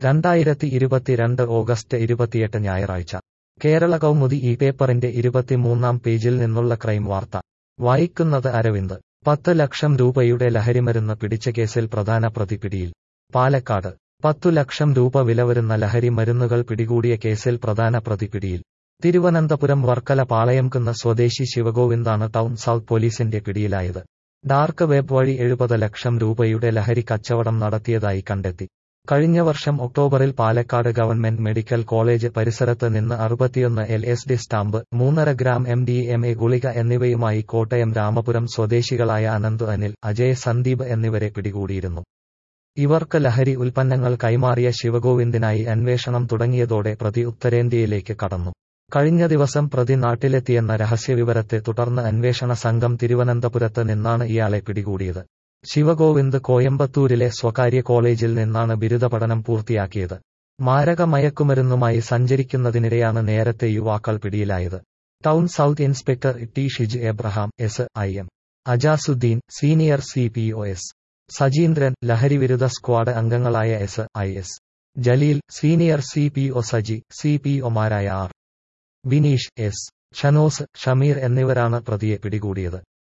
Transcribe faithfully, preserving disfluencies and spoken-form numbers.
രണ്ടായിരത്തി ഇരുപത്തിരണ്ട് ഓഗസ്റ്റ് ഇരുപത്തിയെട്ട് ഞായറാഴ്ച കേരള കൗമുദി ഈ പേപ്പറിന്റെ ഇരുപത്തിമൂന്നാം പേജിൽ നിന്നുള്ള ക്രൈം വാർത്ത വായിക്കുന്നത് അരവിന്ദ്. പത്ത് ലക്ഷം രൂപയുടെ ലഹരിമരുന്ന് പിടിച്ച കേസിൽ പ്രധാന പ്രതി പിടിയിൽ. പാലക്കാട് പത്തു ലക്ഷം രൂപ വില വരുന്ന ലഹരി മരുന്നുകൾ പിടികൂടിയ കേസിൽ പ്രധാന പ്രതി പിടിയിൽ. തിരുവനന്തപുരം വർക്കല പാളയംകുന്ന് സ്വദേശി ശിവഗോവിന്ദാണ് ടൗൺ സൗത്ത് പോലീസിന്റെ പിടിയിലായത്. ഡാർക്ക് വെബ് വഴി എഴുപത് ലക്ഷം രൂപയുടെ ലഹരി കച്ചവടം നടത്തിയതായി കണ്ടെത്തി. കഴിഞ്ഞ വർഷം ഒക്ടോബറിൽ പാലക്കാട് ഗവൺമെന്റ് മെഡിക്കൽ കോളേജ് പരിസരത്ത് നിന്ന് അറുപത്തിയൊന്ന് എൽ എസ് ഡി സ്റ്റാമ്പ്, മൂന്നര gram M D M A ഗുളിക എന്നിവയുമായി കോട്ടയം രാമപുരം സ്വദേശികളായ അനന്ത്, അനിൽ, അജയ്, സന്ദീപ് എന്നിവരെ പിടികൂടിയിരുന്നു. ഇവർക്ക് ലഹരി ഉൽപ്പന്നങ്ങൾ കൈമാറിയ ശിവഗോവിന്ദിനായി അന്വേഷണം തുടങ്ങിയതോടെ പ്രതി ഉത്തരേന്ത്യയിലേക്ക് കടന്നു. കഴിഞ്ഞ ദിവസം പ്രതി നാട്ടിലെത്തിയെന്ന രഹസ്യവിവരത്തെ തുടർന്ന് അന്വേഷണ സംഘം തിരുവനന്തപുരത്ത് നിന്നാണ് ഇയാളെ പിടികൂടിയത്. ശിവഗോവിന്ദ് കോയമ്പത്തൂരിലെ സ്വകാര്യ കോളേജിൽ നിന്നാണ് ബിരുദ പഠനം പൂർത്തിയാക്കിയത്. മാരക മയക്കുമരുന്നുമായി സഞ്ചരിക്കുന്നതിനിടെയാണ് നേരത്തെ യുവാക്കൾ പിടിയിലായത്. Town south inspector T Shij Abraham, S I M Ajasuddin, senior C P O S Sajeendran, ലഹരിവിരുദ്ധ സ്ക്വാഡ് അംഗങ്ങളായ S I S Jaleel, senior C P O Saji, C P ഒമാരായ ആർ ബിനീഷ്, എസ് ഷനോസ്, ഷമീർ എന്നിവരാണ് പ്രതിയെ പിടികൂടിയത്.